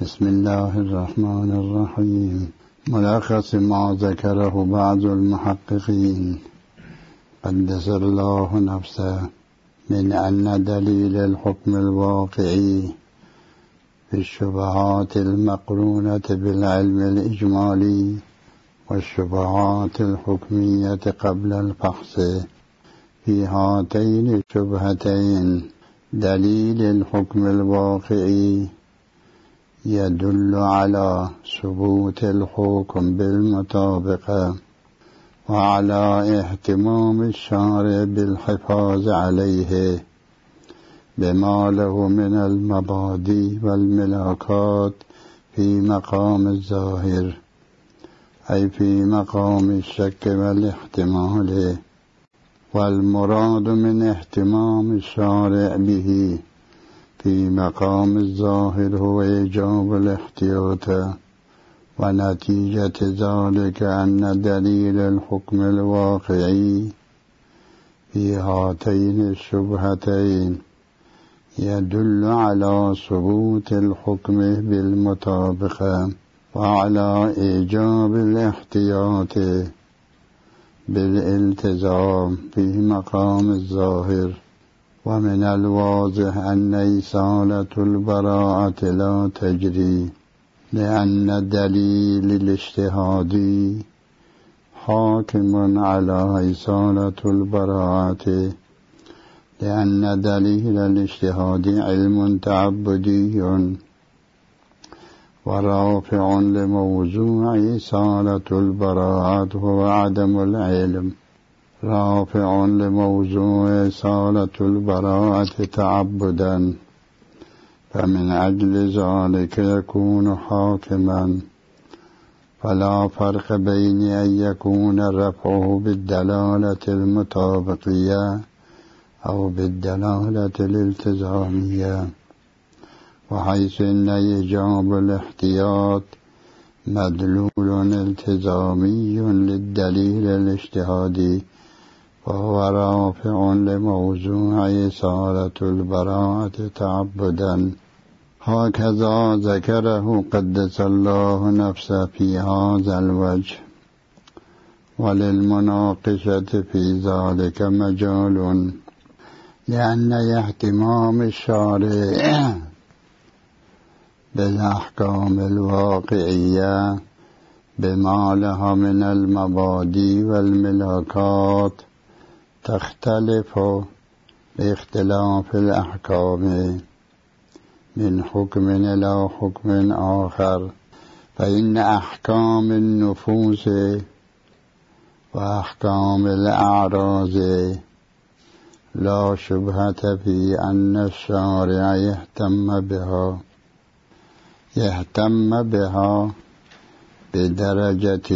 بسم الله الرحمن الرحيم. ملخص ما ذكره بعض المحققين قدس الله نفسه من أن دليل الحكم الواقعي في الشبهات المقرونة بالعلم الإجمالي والشبهات الحكمية قبل الفحص في هاتين الشبهتين دليل الحكم الواقعي يدل على ثبوت الحكم بالمطابقة وعلى اهتمام الشارع بالحفاظ عليه بما له من المبادئ والملاكات في مقام الظاهر، أي في مقام الشك والاحتمال، والمراد من اهتمام الشارع به في مقام الظاهر هو إيجاب الاحتياط، ونتيجة ذلك أن دليل الحكم الواقعي في هاتين الشبهتين يدل على ثبوت الحكم بالمطابقة وعلى إيجاب الاحتياط بالالتزام في مقام الظاهر. ومن الواضح أن إيصالة البراءة لا تجري، لأن الدليل الاجتهادي حاكم على إيصالة البراءة، لأن دليل الاجتهاد علم تعبدي ورافع لموضوع إيصالة البراءة هو عدم العلم، رافع لموضوع إيصالة البراءة تعبدا، فمن أجل ذلك يكون حاكما، فلا فرق بين أن يكون رفعه بالدلالة المطابقية أو بالدلالة الالتزامية، وحيث أن إيجاب الاحتياط مدلول التزامي للدليل الاجتهادي، وهو رافع لموضوع إيصالة البراءة تعبدا. هكذا ذكره قدس الله نفسه في هذا الوجه، وللمناقشة في ذلك مجال، لأن اهتمام الشارع بالأحكام الواقعية بما لها من المبادئ والملاكات تختلف باختلاف الأحكام من حكم إلى حكم آخر، فإن أحكام النفوس وأحكام الأعراض لا شبهة في أن الشارع يهتم بها بدرجة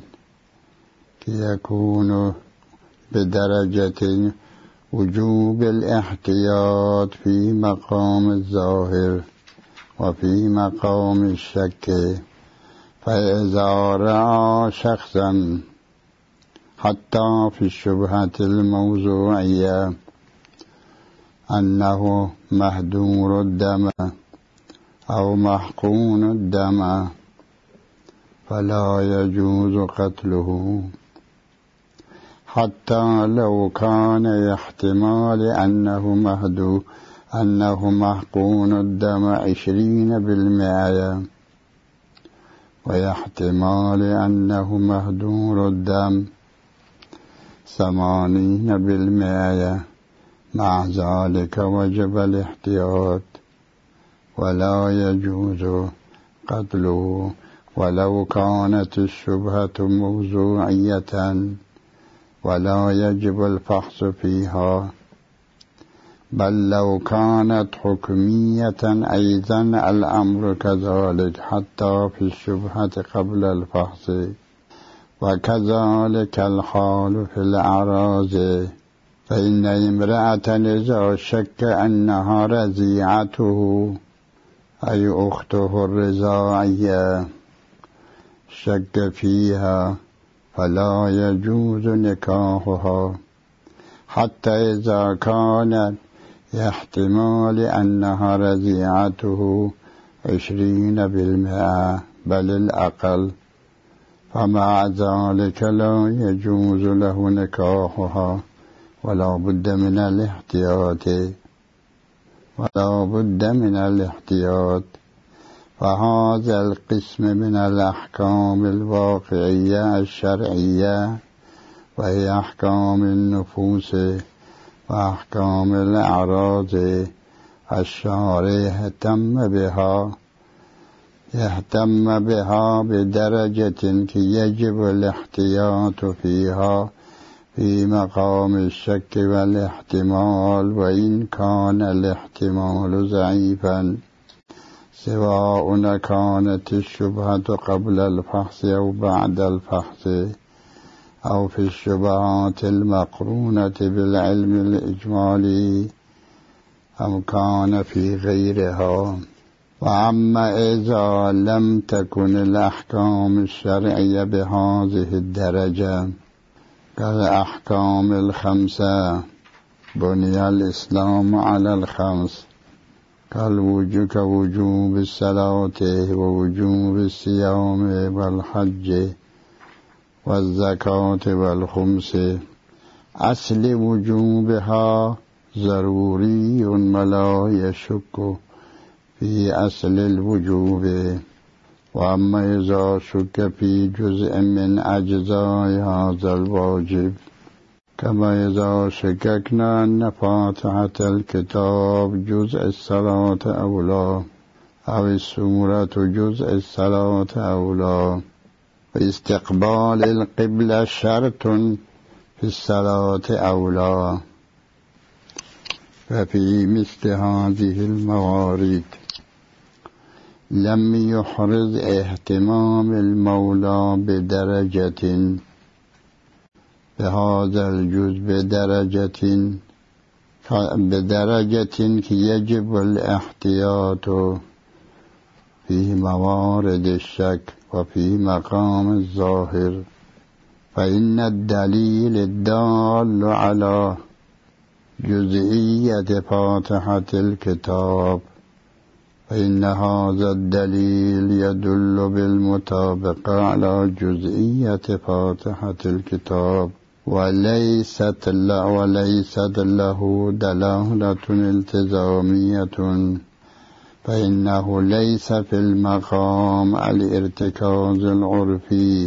يكون بدرجة وجوب الاحتياط في مقام الظاهر وفي مقام الشك. فإذا رأى شخصا حتى في الشبهة الموضوعية أنه مهدور الدم أو محقون الدم فلا يجوز قتله، حتى لو كان احتمال أنه محقون الدم 20%، ويحتمال أنه مهدور الدم 80%. مع ذلك وجب الاحتياط ولا يجوز قتله ولو كانت الشبهة موضوعية، ولا يجب الفحص فيها، بل لو كانت حكمية أيضا الأمر كذلك حتى في الشبهة قبل الفحص. وكذلك الحال في الأعراض، فإن امرأة إذا شك أنها رضيعته أي أخته الرضاعية شك فيها فلا يجوز نكاحها، حتى إذا كان احتمال أنها رضيعته 20% بل الأقل، فمع ذلك لا يجوز له نكاحها ولا بد من الاحتياط. فهذا القسم من الأحكام الواقعية الشرعية، وهي أحكام النفوس وأحكام الأعراض، الشارع اهتم بها بدرجة يجب الاحتياط فيها في مقام الشك والاحتمال، وإن كان الاحتمال ضعيفا، سواء كانت الشبهة قبل الفحص أو بعد الفحص، أو في الشبهات المقرونة بالعلم الإجمالي، أو كان في غيرها. وأما إذا لم تكن الأحكام الشرعية بهذه الدرجة كالأحكام 5، بني الإسلام على 5، كوجوب الصلاة ووجوب الصيام والحج والزكاة والخمس، أصل وجوبها ضروري ولا يشك في أصل الوجوب. وأما إذا شك في جزء من أجزاء هذا الواجب، كما إذا شككنا أن فاتحة الكتاب جزء الصلاة أو لا، أو السورة جزء الصلاة أو لا، واستقبال القبلة شرط في الصلاة أو لا. ففي مثل هذه الموارد لم يحرز اهتمام المولى بهذا الجزء بدرجة يجب الاحتياط في موارد الشك وفي مقام الظاهر. فإن الدليل الدال على جزئية فاتحة الكتاب، فإن هذا الدليل يدل بالمطابقة على جزئية فاتحة الكتاب، وليست له دلالة التزامية، فإنه ليس في المقام الارتكاز العرفي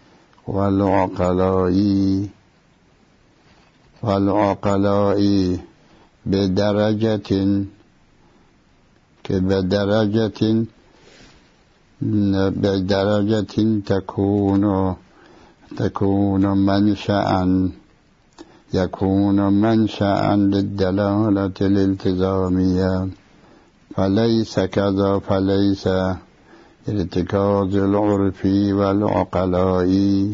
والعقلائي بدرجة يكون منشأ للدلالة الالتزامية، فليس كذا، فليس ارتكاز العرفي والعقلائي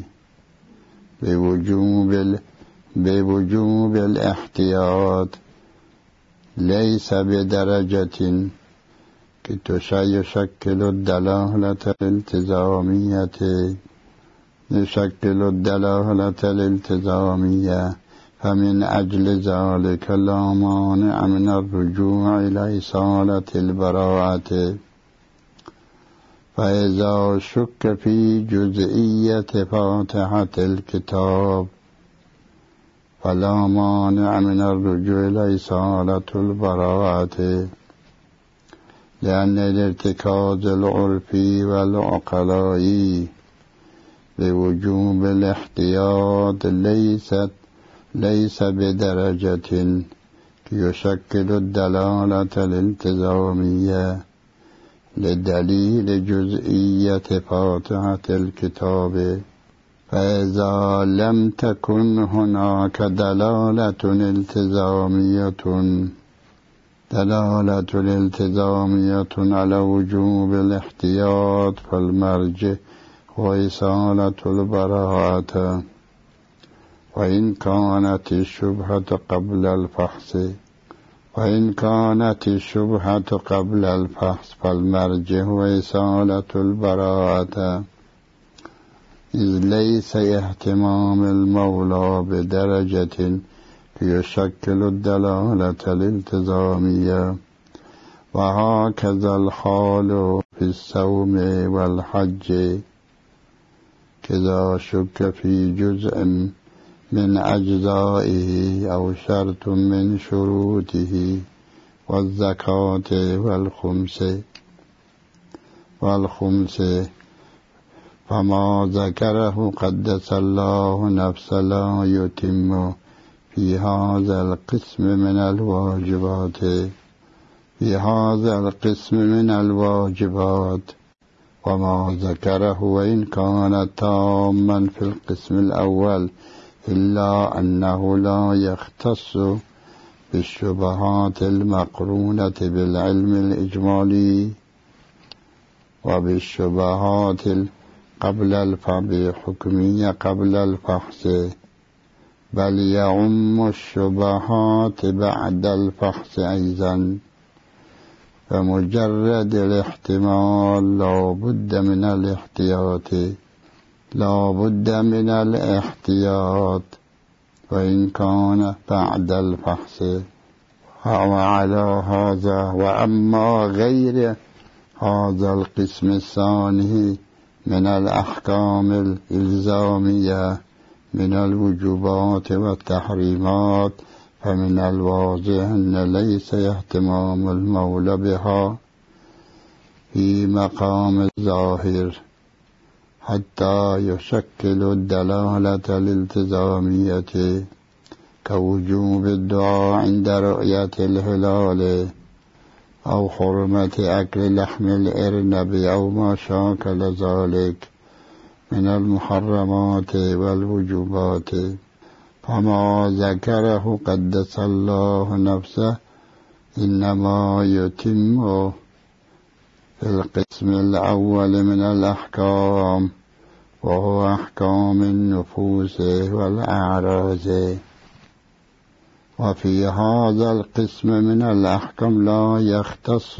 بوجوب الاحتياط ليس بدرجة يشكل الدلالة الالتزامية، فمن أجل ذلك لا مانع من الرجوع إلى إصالة البراءة. فإذا شك في جزئية فاتحة الكتاب فلا مانع من الرجوع إلى إصالة البراءة، لأن الارتكاز العرفي والعقلائي بوجوب الاحتياط ليس بدرجة يشكل الدلالة الالتزامية لدليل جزئية فاتحة الكتاب. فإذا لم تكن هناك دلالة الالتزامية على وجوب الاحتياط، فالمرجع وإصالة البراءة. وإن كانت الشبهة قبل الفحص فالمرجع وإصالة البراءة، إذ ليس اهتمام المولى بدرجة يشكل الدلالة الالتزامية، وهكذا الحال في الصوم والحج، كذا شك في جزء من أجزائه أو شرط من شروطه، والزكاة والخمس فما ذكره قدس الله نفسه لا يتم في هذا القسم من الواجبات، وما ذكره وإن كان تاما في القسم الأول، إلا أنه لا يختص بالشبهات المقرونة بالعلم الإجمالي وبالشبهات بحكمية قبل الفحص، بل يعم الشبهات بعد الفحص أيضا. فمجرد الاحتمال لا بد من الاحتياط وإن كان بعد الفحص. وعلى هذا وأما غير هذا القسم الثاني من الأحكام الإلزامية من الوجوبات والتحريمات، فمن الواضح أن ليس اهتمام المولى بها في مقام الظاهر حتى يشكل الدلالة الالتزامية، كوجوب الدعاء عند رؤية الهلال، أو حرمة أكل لحم الأرنب أو ما شاكل ذلك من المحرمات والوجوبات. فما ذكره قدس الله نفسه إنما يتم في القسم الأول من الأحكام، وهو أحكام النفوس والأعراض. وفي هذا القسم من الأحكام لا يختص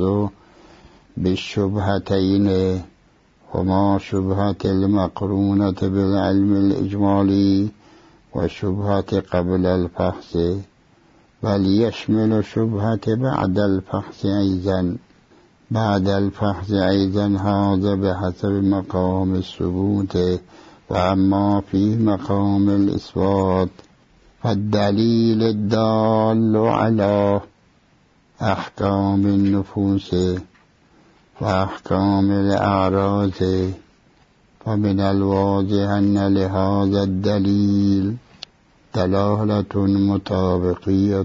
بالشبهتين، هما شبهة المقرونة بالعلم الإجمالي وشبهة قبل الفحص، بل يشمل شبهة بعد الفحص أيضا، هذا بحسب مقام الثبوت. وأما في مقام الإثبات فالدليل الدال على أحكام النفوس وأحكام الأعراض، فمن الواضح أن لهذا الدليل دلالة مطابقية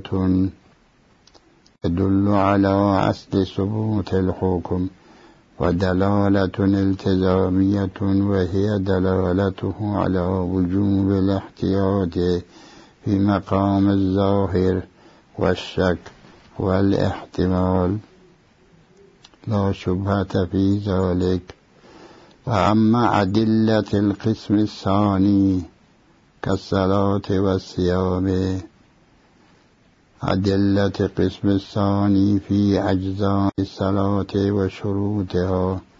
تدل على أصل ثبوت الحكم، ودلالة التزامية وهي دلالته على وجوب الاحتياط في مقام الظاهر والشك والاحتمال، لا شبهة في ذلك. وأما أدلة القسم الثاني كالصلاة والصيام، أدلة القسم الثاني في أجزاء الصلاة وشروطها